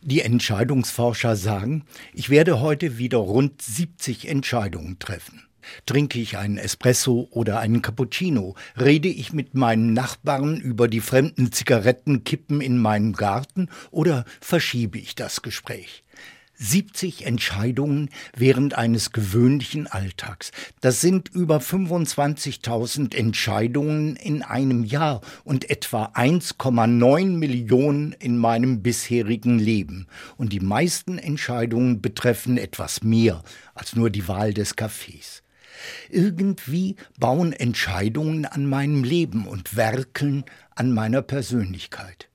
Die Entscheidungsforscher sagen, ich werde heute wieder rund 70 Entscheidungen treffen. Trinke ich einen Espresso oder einen Cappuccino? Rede ich mit meinen Nachbarn über die fremden Zigarettenkippen in meinem Garten oder verschiebe ich das Gespräch? 70 Entscheidungen während eines gewöhnlichen Alltags. Das sind über 25.000 Entscheidungen in einem Jahr und etwa 1,9 Millionen in meinem bisherigen Leben. Und die meisten Entscheidungen betreffen etwas mehr als nur die Wahl des Kaffees. Irgendwie bauen Entscheidungen an meinem Leben und werkeln an meiner Persönlichkeit.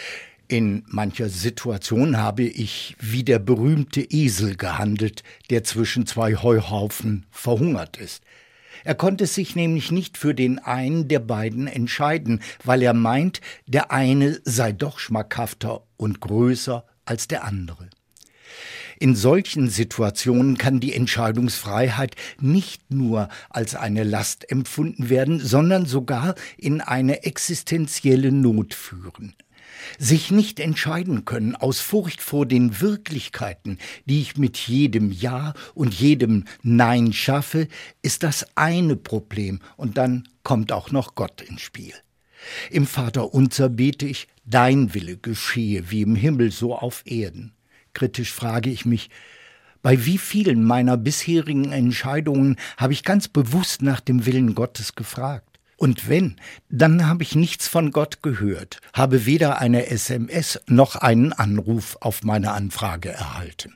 In mancher Situation habe ich wie der berühmte Esel gehandelt, der zwischen zwei Heuhaufen verhungert ist. Er konnte sich nämlich nicht für den einen der beiden entscheiden, weil er meint, der eine sei doch schmackhafter und größer als der andere. In solchen Situationen kann die Entscheidungsfreiheit nicht nur als eine Last empfunden werden, sondern sogar in eine existenzielle Not führen. Sich nicht entscheiden können aus Furcht vor den Wirklichkeiten, die ich mit jedem Ja und jedem Nein schaffe, ist das eine Problem, und dann kommt auch noch Gott ins Spiel. Im Vaterunser bete ich, dein Wille geschehe wie im Himmel so auf Erden. Kritisch frage ich mich, bei wie vielen meiner bisherigen Entscheidungen habe ich ganz bewusst nach dem Willen Gottes gefragt? Und wenn, dann habe ich nichts von Gott gehört, habe weder eine SMS noch einen Anruf auf meine Anfrage erhalten.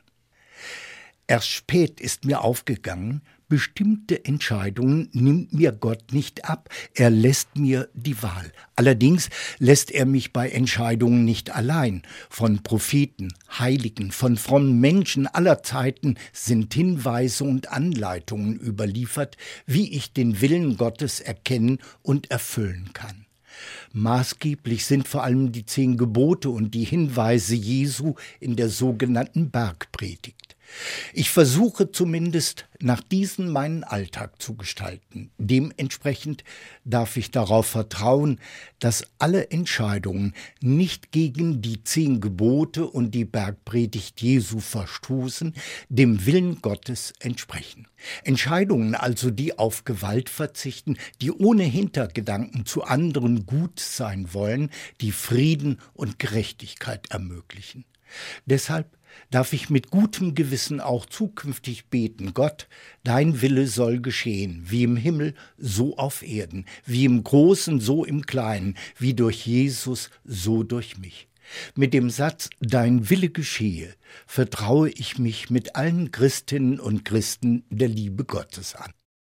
Erst spät ist mir aufgegangen, bestimmte Entscheidungen nimmt mir Gott nicht ab, er lässt mir die Wahl. Allerdings lässt er mich bei Entscheidungen nicht allein. Von Propheten, Heiligen, von frommen Menschen aller Zeiten sind Hinweise und Anleitungen überliefert, wie ich den Willen Gottes erkennen und erfüllen kann. Maßgeblich sind vor allem die 10 Gebote und die Hinweise Jesu in der sogenannten Bergpredigt. Ich versuche zumindest, nach diesen meinen Alltag zu gestalten. Dementsprechend darf ich darauf vertrauen, dass alle Entscheidungen nicht gegen die 10 Gebote und die Bergpredigt Jesu verstoßen, dem Willen Gottes entsprechen. Entscheidungen also, die auf Gewalt verzichten, die ohne Hintergedanken zu anderen gut sein wollen, die Frieden und Gerechtigkeit ermöglichen. Deshalb darf ich mit gutem Gewissen auch zukünftig beten, Gott, dein Wille soll geschehen, wie im Himmel, so auf Erden, wie im Großen, so im Kleinen, wie durch Jesus, so durch mich. Mit dem Satz, dein Wille geschehe, vertraue ich mich mit allen Christinnen und Christen der Liebe Gottes an.